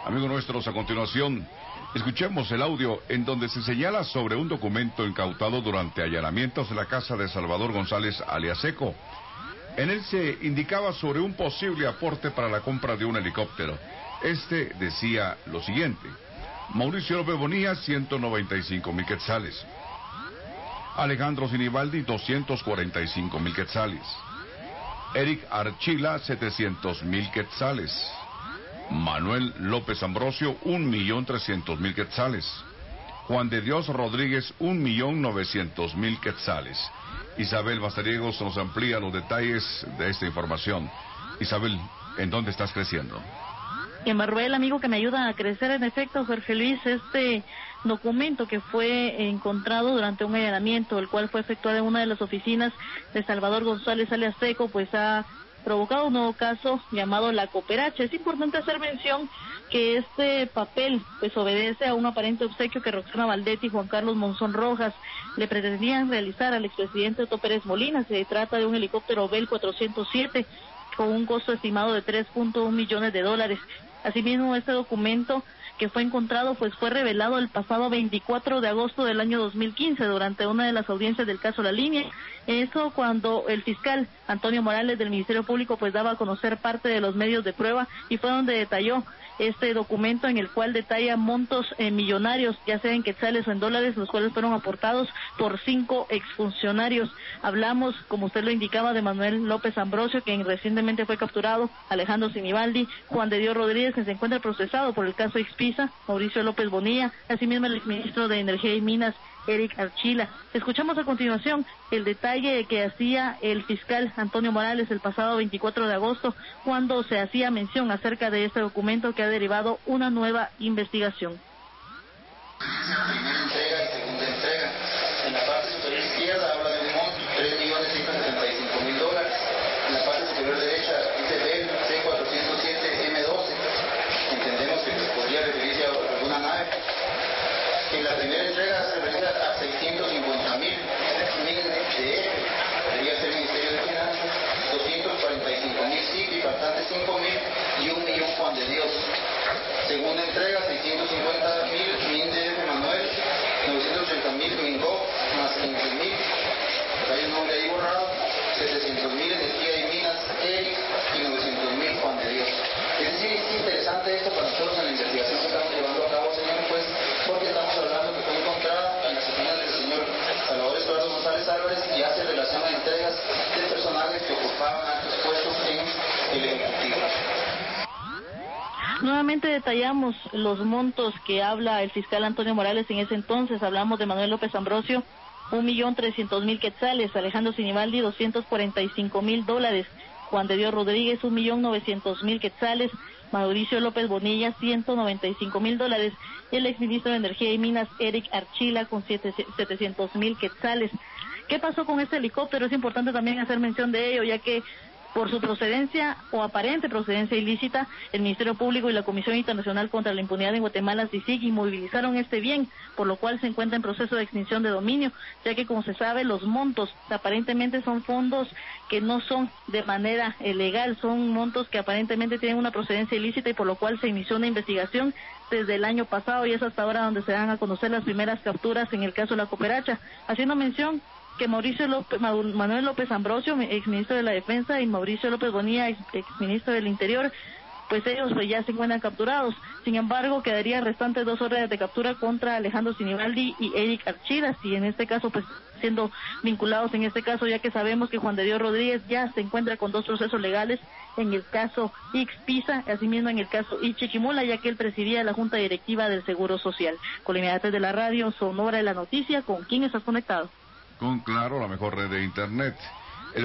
Amigos nuestros, a continuación, escuchemos el audio en donde se señala sobre un documento incautado durante allanamientos de la casa de Salvador González alias Seco. En él se indicaba sobre un posible aporte para la compra de un helicóptero. Este decía lo siguiente: Mauricio López Bonilla, 195,000 quetzales. Alejandro Sinibaldi, 245,000 quetzales. Eric Archila, 700,000 quetzales. Manuel López Ambrosio, 1,300,000 quetzales. Juan de Dios Rodríguez, 1,900,000 quetzales. Isabel Bastariegos nos amplía los detalles de esta información. Isabel, ¿en dónde estás creciendo? En Barruel, amigo, que me ayuda a crecer. En efecto, Jorge Luis, este documento que fue encontrado durante un allanamiento, el cual fue efectuado en una de las oficinas de Salvador González alias Seco, pues ha provocado un nuevo caso llamado la cooperacha. Es importante hacer mención que este papel pues obedece a un aparente obsequio que Roxana Valdetti y Juan Carlos Monzón Rojas le pretendían realizar al expresidente Otto Pérez Molina. Se trata de un helicóptero Bell 407 con un costo estimado de 3.1 millones de dólares. Asimismo, este documento que fue encontrado pues fue revelado el pasado 24 de agosto del año 2015 durante una de las audiencias del caso La Línea. Eso cuando el fiscal Antonio Morales del Ministerio Público pues daba a conocer parte de los medios de prueba, y fue donde detalló este documento en el cual detalla montos millonarios, ya sea en quetzales o en dólares, los cuales fueron aportados por 5 exfuncionarios. Hablamos, como usted lo indicaba, de Manuel López Ambrosio, quien recientemente fue capturado, Alejandro Sinibaldi, Juan de Dios Rodríguez, que se encuentra procesado por el caso Expisa, Mauricio López Bonilla, asimismo el exministro de Energía y Minas, Eric Archila. Escuchamos a continuación el detalle que hacía el fiscal Antonio Morales el pasado 24 de agosto, cuando se hacía mención acerca de este documento que ha derivado una nueva investigación. Primera entrega y segunda entrega. En la parte superior izquierda habla de un monto, $3,175,000. En la parte superior derecha dice Bell C407M12. Entendemos que podría referirse a alguna nave. En la primera entrega se refiere a 650,000 de él, debería ser el Ministerio de Finanzas, 245,000 SIC y faltantes 5,000 y 1,000,000 Juan de Dios. Segunda entrega, 650,000 MINDF Manuel, 980,000 MINGO, más 15,000, hay un nombre ahí borrado, 700,000 Energía y Minas Eric y 900,000 Juan de Dios. Es decir, es interesante esto para nosotros en la investigación que estamos llevando a cabo, señor juez, porque estamos hablando que fue encontrada en las oficinas del señor Salvador Eduardo González Álvarez y hace relación a entregas de personajes que ocupaban altos puestos en el Ejecutivo. Nuevamente detallamos los montos que habla el fiscal Antonio Morales en ese entonces. Hablamos de Manuel López Ambrosio, 1,300,000 quetzales, Alejandro Sinibaldi, $245,000, Juan de Dios Rodríguez, 1,900,000 quetzales, Mauricio López Bonilla, $195,000, y el exministro de Energía y Minas, Eric Archila, con 700,000 quetzales. ¿Qué pasó con este helicóptero? Es importante también hacer mención de ello, ya que por su procedencia o aparente procedencia ilícita, el Ministerio Público y la Comisión Internacional contra la Impunidad en Guatemala, CICIG, inmovilizaron este bien, por lo cual se encuentra en proceso de extinción de dominio, ya que, como se sabe, los montos aparentemente son fondos que no son de manera legal, son montos que aparentemente tienen una procedencia ilícita, y por lo cual se inició una investigación desde el año pasado, y es hasta ahora donde se dan a conocer las primeras capturas en el caso de la cooperacha, haciendo mención que Manuel López Ambrosio, exministro de la Defensa, y Mauricio López Bonilla, exministro del Interior, pues ellos pues ya se encuentran capturados. Sin embargo, quedaría restantes 2 órdenes de captura contra Alejandro Sinibaldi y Eric Archilas, y en este caso pues siendo vinculados en este caso, ya que sabemos que Juan de Dios Rodríguez ya se encuentra con 2 procesos legales en el caso Expisa, asimismo en el caso Ichiquimula, ya que él presidía la Junta Directiva del Seguro Social. Con la inmediatez de la radio Sonora de la Noticia, ¿con quién estás conectado? Con Claro, la mejor red de internet.